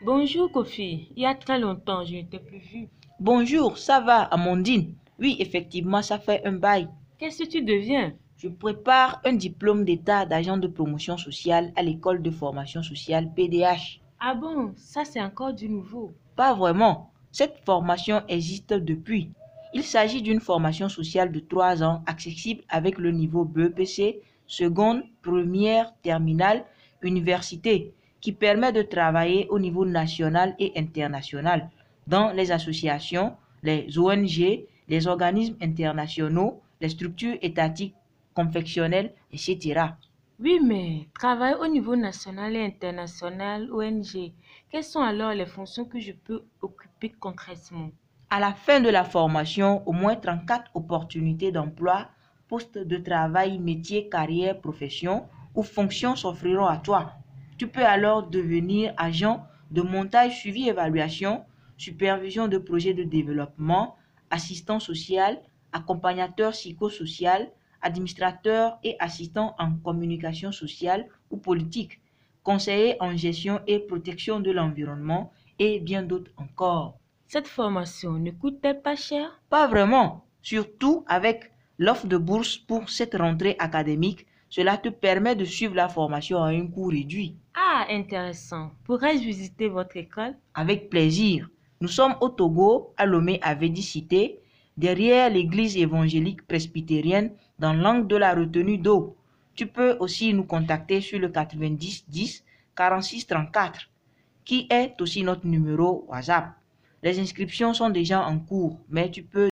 Bonjour Kofi, il y a très longtemps, je ne t'ai plus vu. Bonjour, ça va, Amandine? Oui, effectivement, ça fait un bail. Qu'est-ce que tu deviens? Je prépare un diplôme d'état d'agent de promotion sociale à l'école de formation sociale PDH. Ah bon, ça c'est encore du nouveau. Pas vraiment. Cette formation existe depuis. Il s'agit d'une formation sociale de 3 ans accessible avec le niveau BEPC, seconde, première, terminale, université, qui permet de travailler au niveau national et international dans les associations, les ONG, les organismes internationaux, les structures étatiques, confectionnelles, etc. Oui, mais travailler au niveau national et international, ONG, quelles sont alors les fonctions que je peux occuper concrètement? À la fin de la formation, au moins 34 opportunités d'emploi, postes de travail, métier, carrière, profession ou fonctions s'offriront à toi. Tu peux alors devenir agent de montage, suivi, évaluation, supervision de projets de développement, assistant social, accompagnateur psychosocial, administrateur et assistant en communication sociale ou politique, conseiller en gestion et protection de l'environnement et bien d'autres encore. Cette formation ne coûte-t-elle pas cher? Pas vraiment, surtout avec l'offre de bourse pour cette rentrée académique, cela te permet de suivre la formation à un coût réduit. Ah, intéressant. Pourrais-je visiter votre école? Avec plaisir. Nous sommes au Togo, à Lomé à Védicité, derrière l'église évangélique presbytérienne dans l'angle de la retenue d'eau. Tu peux aussi nous contacter sur le 90 10 46 34, qui est aussi notre numéro WhatsApp. Les inscriptions sont déjà en cours, mais tu peux